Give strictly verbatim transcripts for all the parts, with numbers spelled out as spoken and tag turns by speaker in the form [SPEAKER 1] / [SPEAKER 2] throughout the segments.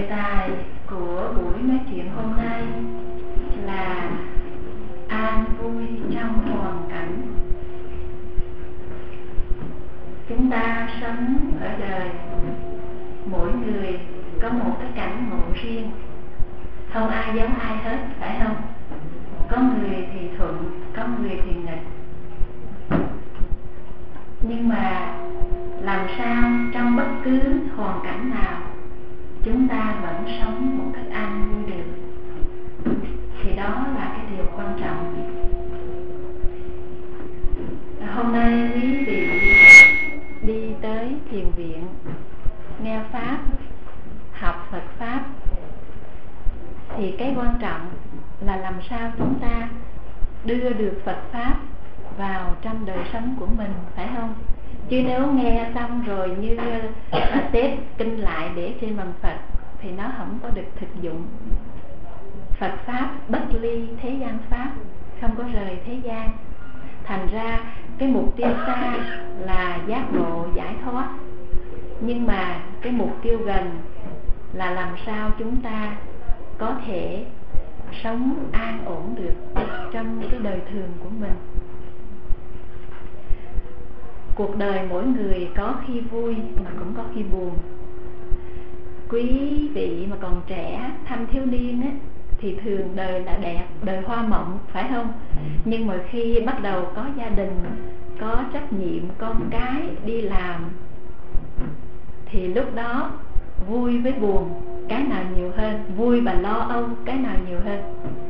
[SPEAKER 1] Đề tài của buổi nói chuyện hôm nay là an vui trong hoàn cảnh. Chúng ta sống ở đời, mỗi người có một cái cảnh ngộ riêng, không ai giống ai hết, phải không? Có người thì thuận, có người thì nghịch. Nhưng mà làm sao trong bất cứ hoàn cảnh nào chúng ta vẫn sống một cách an vui được, thì đó là cái điều quan trọng. Hôm nay quý vị đi tới thiền viện nghe pháp, học Phật pháp, thì cái quan trọng là làm sao chúng ta đưa được Phật pháp vào trong đời sống của mình, phải không? Chứ nếu nghe xong rồi như à, test kinh lại để trên bàn Phật thì nó không có được thực dụng. Phật pháp bất ly thế gian pháp, không có rời thế gian. Thành ra cái mục tiêu xa là giác ngộ giải thoát, nhưng mà cái mục tiêu gần là làm sao chúng ta có thể sống an ổn được trong cái đời thường của mình. Cuộc đời mỗi người có khi vui mà cũng có khi buồn. Quý vị mà còn trẻ, thanh thiếu niên á, thì thường đời là đẹp, đời hoa mộng, phải không? Nhưng mà khi bắt đầu có gia đình, có trách nhiệm, con cái, đi làm, thì lúc đó vui với buồn, cái nào nhiều hơn? Vui và lo âu, cái nào nhiều hơn?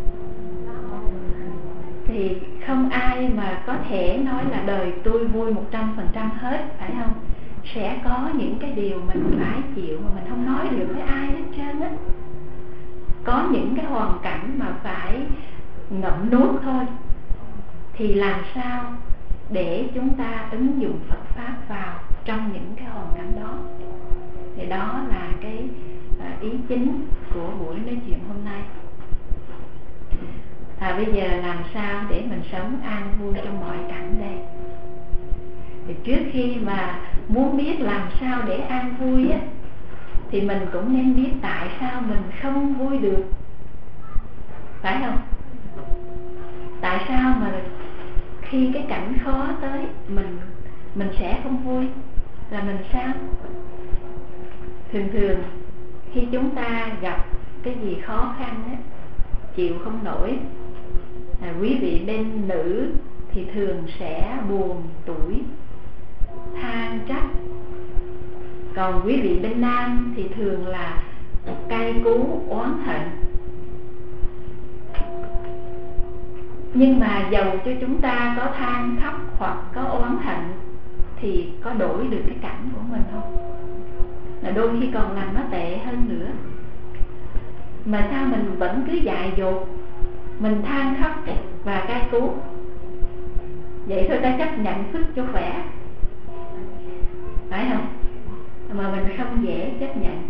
[SPEAKER 1] Thì không ai mà có thể nói là đời tôi vui một trăm phần trăm hết, phải không? Sẽ có những cái điều mình phải chịu mà mình không nói được với ai hết trơn á. Có những cái hoàn cảnh mà phải ngậm nuốt thôi. Thì làm sao để chúng ta ứng dụng Phật pháp vào trong những cái hoàn cảnh đó? Thì đó là cái ý chính của buổi nói chuyện hôm nay. À, bây giờ làm sao để mình sống an vui trong mọi cảnh đây? Thì trước khi mà muốn biết làm sao để an vui á, thì mình cũng nên biết tại sao mình không vui được, phải không? Tại sao mà khi cái cảnh khó tới mình mình sẽ không vui, là mình sao? Thường thường khi chúng ta gặp cái gì khó khăn á, chịu không nổi, à, quý vị bên nữ thì thường sẽ buồn tủi, than trách. Còn quý vị bên nam thì thường là cay cú, oán hận. Nhưng mà dầu cho chúng ta có than khóc hoặc có oán hận thì có đổi được cái cảnh của mình không? Là đôi khi còn làm nó tệ hơn nữa. Mà sao mình vẫn cứ dại dột, mình than khóc và cay cú? Vậy thôi ta chấp nhận phước cho khỏe, phải không? Mà mình không dễ chấp nhận.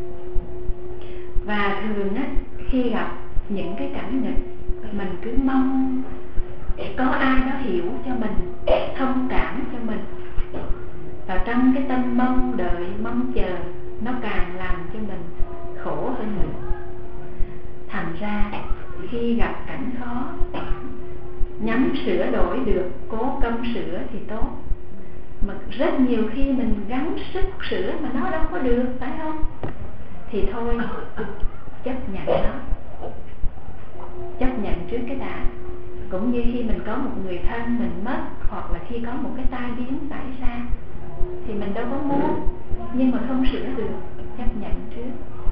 [SPEAKER 1] Và thường á, khi gặp những cái cảnh nghịch, mình cứ mong có ai đó hiểu cho mình, thông cảm cho mình. Và trong cái tâm mong đợi, mong chờ, nó càng làm cho mình khổ hơn nữa. Thành ra khi gặp cảnh khó, nhắm sửa đổi được, cố công sửa thì tốt. Mà rất nhiều khi mình gắng sức sửa mà nó đâu có được, phải không? Thì thôi, chấp nhận nó, chấp nhận trước cái đã. Cũng như khi mình có một người thân mình mất, hoặc là khi có một cái tai biến xảy ra, thì mình đâu có muốn, nhưng mà không sửa được, chấp nhận trước.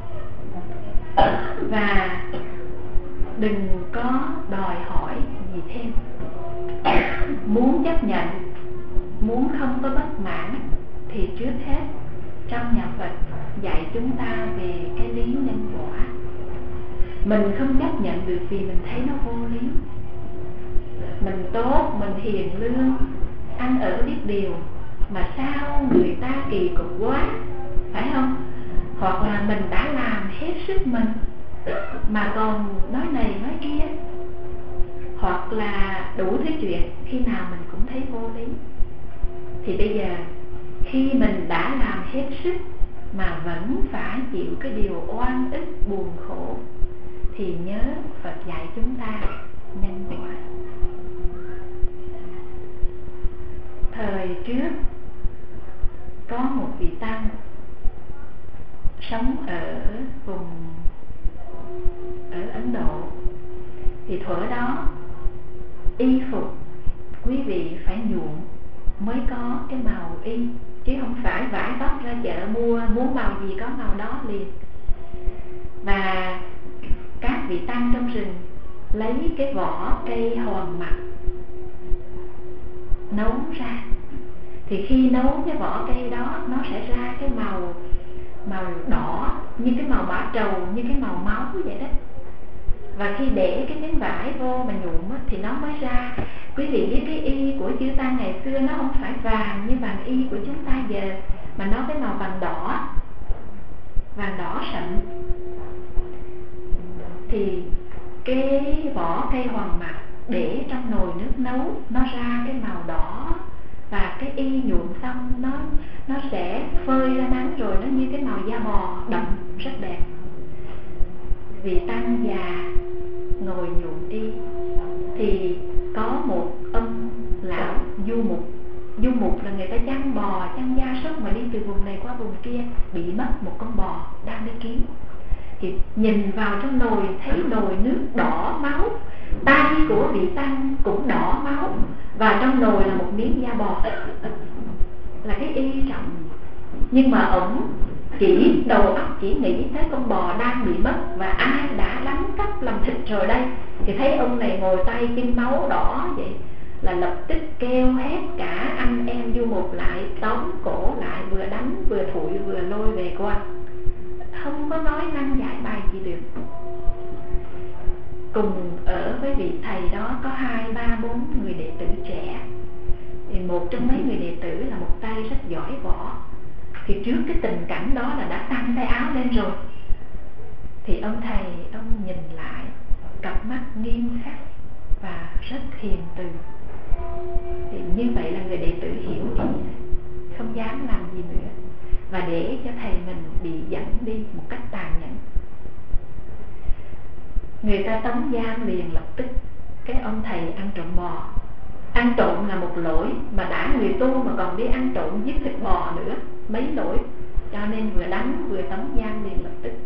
[SPEAKER 1] Và đừng có đòi hỏi gì thêm. Muốn chấp nhận, muốn không có bất mãn, thì trước hết trong nhà Phật dạy chúng ta về cái lý nhân quả. Mình không chấp nhận được vì mình thấy nó vô lý. Mình tốt, mình hiền lương, ăn ở biết điều, mà sao người ta kỳ cục quá, phải không? Hoặc là mình đã làm hết sức mình mà còn nói này nói kia, hoặc là đủ thứ chuyện, khi nào mình cũng thấy vô lý. Thì bây giờ khi mình đã làm hết sức mà vẫn phải chịu cái điều oan ức buồn khổ, thì nhớ Phật dạy chúng ta nhân quả. Thời trước có một vị tăng sống ở vùng ở Ấn Độ, thì thuở đó y phục quý vị phải nhuộm mới có cái màu y, chứ không phải vải vóc ra chợ mua muốn màu gì có màu đó liền. Và các vị tăng trong rừng lấy cái vỏ cây hoàng mạch nấu ra, thì khi nấu cái vỏ cây đó nó sẽ ra cái màu màu đỏ, như cái màu bã trầu, như cái màu máu vậy đó. Và khi để cái miếng vải vô mà nhuộm thì nó mới ra. Quý vị biết cái y của chư tăng ngày xưa nó không phải vàng như vàng y của chúng ta giờ, mà nó cái màu vàng đỏ, vàng đỏ sậm. Thì cái vỏ cây hoàng mạch để trong nồi nước nấu nó ra cái màu đỏ, và cái y nhuộm xong nó nó sẽ phơi ra nắng rồi nó như cái màu da bò đậm rất đẹp. Vị tăng già ngồi nhuộm y thì có một ông lão du mục. Du mục là người ta chăn bò, chăn gia súc mà đi từ vùng này qua vùng kia, bị mất một con bò đang đi kiếm. Thì nhìn vào trong nồi thấy nồi nước đỏ máu, tay của vị tăng cũng đỏ máu, và trong nồi là một miếng da bò, là cái y trọng. Nhưng mà ổng chỉ đầu óc chỉ nghĩ tới con bò đang bị mất và ai đã đánh cắp làm thịt rồi đây. Thì thấy ông này ngồi tay kim máu đỏ vậy là lập tức kêu hét cả anh em du mục lại, tóm cổ lại, vừa đánh vừa thụi vừa lôi về qua. Không có nói năng giải bài gì được. Cùng ở với vị thầy đó có hai ba bốn người đệ tử trẻ. Thì một trong mấy người đệ tử là một tay rất giỏi võ. Thì trước cái tình cảnh đó là đã tăng tay áo lên rồi. Thì ông thầy ông nhìn lại, cặp mắt nghiêm khắc và rất hiền từ. Thì như vậy là người đệ tử hiểu ý, không dám làm gì nữa, và để cho thầy mình bị dẫn đi một cách tàn nhẫn. Người ta tống giam liền lập tức. Cái ông thầy ăn trộm bò. Ăn trộm là một lỗi, mà đã người tu mà còn đi ăn trộm giết thịt bò nữa, mấy lỗi. Cho nên vừa đánh vừa tống giam liền lập tức.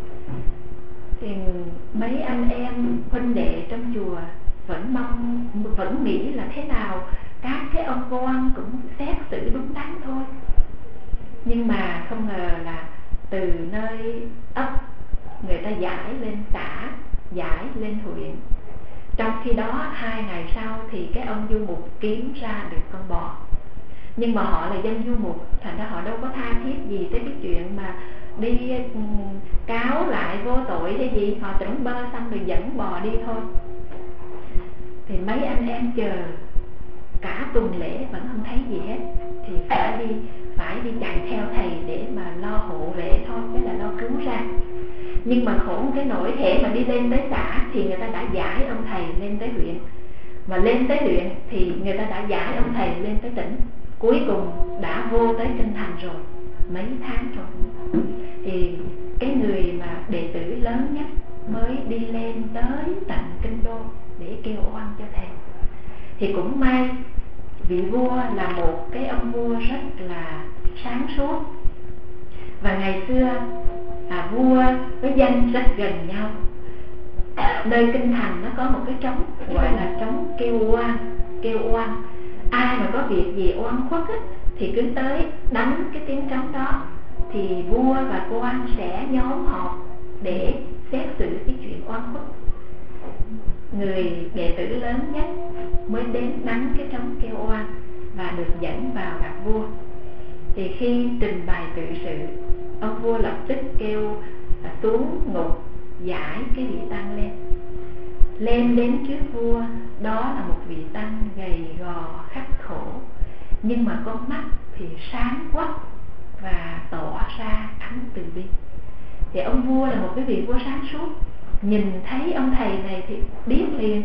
[SPEAKER 1] Thì mấy anh em huynh đệ trong chùa vẫn mong, vẫn nghĩ là thế nào các cái ông quan cũng xét xử đúng đắn thôi. Nhưng mà không ngờ là từ nơi ấp người ta giải lên xã, giải lên huyện. Trong khi đó hai ngày sau thì cái ông du mục kiếm ra được con bò. Nhưng mà họ là dân du mục, thành ra họ đâu có tha thiết gì tới cái chuyện mà đi cáo lại vô tội hay gì. Họ tưởng bơ xong rồi dẫn bò đi thôi. Thì mấy anh em chờ cả tuần lễ vẫn không thấy gì hết, thì phải đi phải đi chạy theo thầy để mà lo hộ vệ thôi, cái là lo cứu ra. Nhưng mà khổ cái nỗi hễ mà đi lên tới xã thì người ta đã giải ông thầy lên tới huyện, mà lên tới huyện thì người ta đã giải ông thầy lên tới tỉnh, cuối cùng đã vô tới kinh thành rồi, mấy tháng rồi. Thì cái người mà đệ tử lớn nhất mới đi lên tới tận kinh đô để kêu oan cho thầy. Thì cũng may vị vua là một cái ông vua rất là sáng suốt. Và ngày xưa à, vua với dân rất gần nhau. Nơi kinh thành nó có một cái trống gọi là trống kêu oan. Kêu oan, ai mà có việc gì oan khuất á, thì cứ tới đánh cái tiếng trống đó, thì vua và quan sẽ nhóm họp để xét xử cái chuyện oan khuất. Người đệ tử lớn nhất mới đến đánh cái trống kêu oan và được dẫn vào gặp vua. Thì khi trình bày tự sự, ông vua lập tức kêu xuống ngục giải cái vị tăng lên. Lên đến trước vua, đó là một vị tăng gầy gò khắc khổ, nhưng mà con mắt thì sáng quắc và tỏ ra ánh từ bi. Thì ông vua là một cái vị vua sáng suốt, nhìn thấy ông thầy này thì biết liền,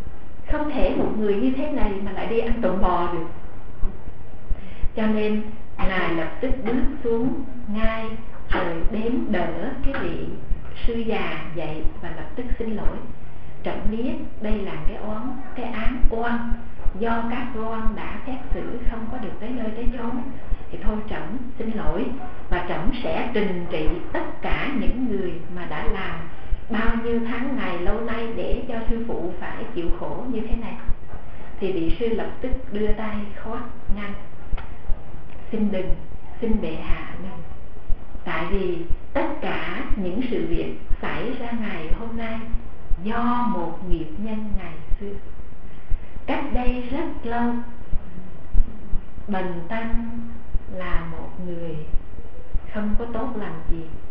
[SPEAKER 1] không thể một người như thế này mà lại đi ăn trộm bò được. Cho nên ngài lập tức bước xuống ngay rồi đến đỡ cái vị sư già dậy và lập tức xin lỗi. Trẫm biết đây là cái oán, cái án oan do các quan đã xét xử không có được tới nơi tới chốn, thì thôi trẫm xin lỗi và trẫm sẽ trừng trị tất cả những người mà đã làm bao nhiêu tháng ngày lâu nay để cho sư phụ phải chịu khổ như thế này. Thì vị sư lập tức đưa tay khoát ngăn: xin đừng, xin bệ hạ đừng. Tại vì tất cả những sự việc xảy ra ngày hôm nay do một nghiệp nhân ngày xưa. Cách đây rất lâu, Bần tăng là một người không có tốt lành gì,